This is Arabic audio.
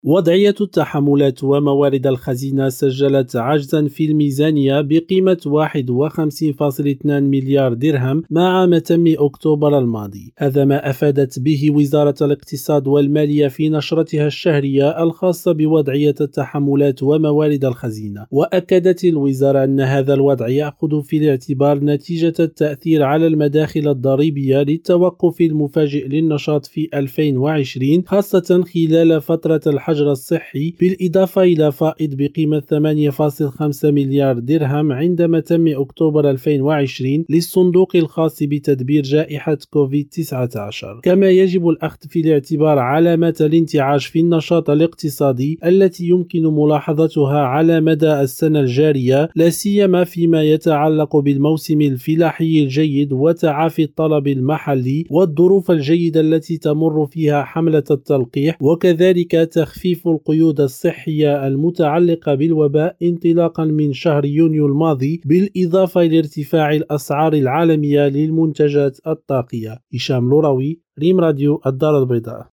وضعية التحملات وموارد الخزينة سجلت عجزا في الميزانية بقيمة 51.2 مليار درهم مع متم أكتوبر الماضي. هذا ما أفادت به وزارة الاقتصاد والمالية في نشرتها الشهرية الخاصة بوضعية التحملات وموارد الخزينة. وأكدت الوزارة أن هذا الوضع يأخذ في الاعتبار نتيجة التأثير على المداخل الضريبية للتوقف المفاجئ للنشاط في 2020 خاصة خلال فترة الحجر الصحي، بالإضافة إلى فائض بقيمة 8.5 مليار درهم عندما تم أكتوبر 2020 للصندوق الخاص بتدبير جائحة كوفيد-19. كما يجب الأخذ في الاعتبار علامات الانتعاش في النشاط الاقتصادي التي يمكن ملاحظتها على مدى السنة الجارية، لا سيما فيما يتعلق بالموسم الفلاحي الجيد وتعافي الطلب المحلي والظروف الجيدة التي تمر فيها حملة التلقيح، وكذلك تخفيف القيود الصحية المتعلقة بالوباء انطلاقا من شهر يونيو الماضي، بالإضافة إلى ارتفاع الأسعار العالمية للمنتجات الطاقية. هشام لوروي، ريم راديو، الدار البيضاء.